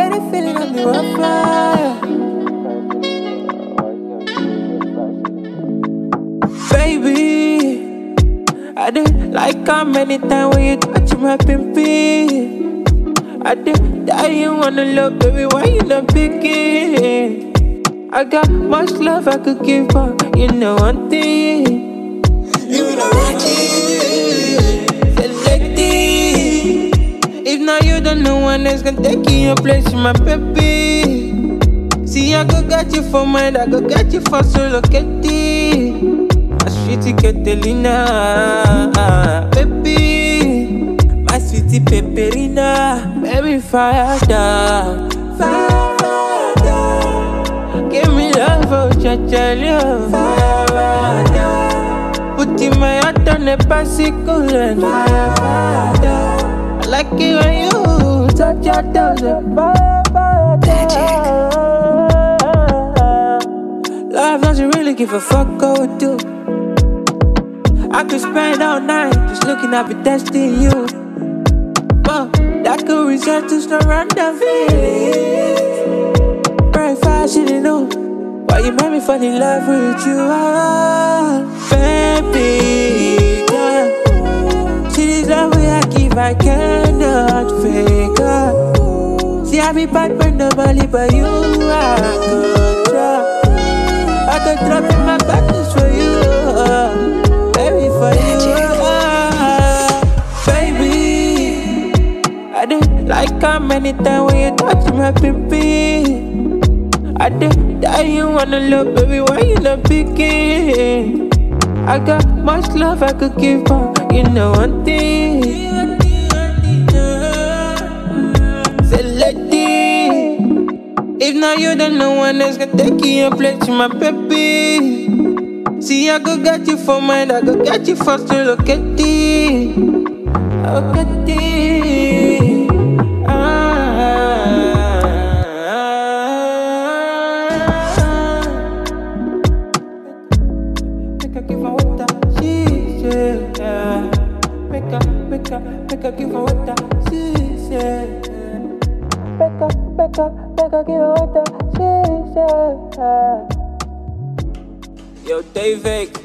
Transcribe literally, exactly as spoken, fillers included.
get a feeling I'm the one fire. Baby, I did like how many times when you touch my pimpin'. I did die you wanna love, baby, why you not picking? I got much love I could give her, you know one thing. You know one thing. Selected. If not you, then no one else can take your place, my baby. See, I go get you for mine, I go get you for solo kitty. My sweetie Catalina, baby. My sweetie Pepperina, baby, fire down, fire down. Give me love, oh, cha-cha-lio, fire down. Put in my heart on a bicycle and fire down. I like it when you touch your toes and fire down. Love doesn't really give a fuck what we do. I could spend all night just looking at me testing you. But that could result to some random feelings. Very fast, you didn't know why you made me fall in love with you. Ah, baby, girl. See this love we I give, I cannot fake her. See I be bad but nobody but you. I could drop, I could drop in my badness for you. Uh. Baby, for you, ah, baby. I did like how many times when you touch my pimpin'. I did die you wanna love, baby, why you not picking? I got much love I could give her, you know one thing. Selected. If not you, then no one else can take your place, my baby. See, I go get you for mine, I go get you for solo kitty. Oh, kitty. Ah, make her give her water, she said. Make her, make her, make her give her water, she said. Make her, make her, make her give her water, she said. Yo, David.